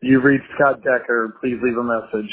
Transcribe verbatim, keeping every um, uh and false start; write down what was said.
You've reached Scott Decker. Please leave a message.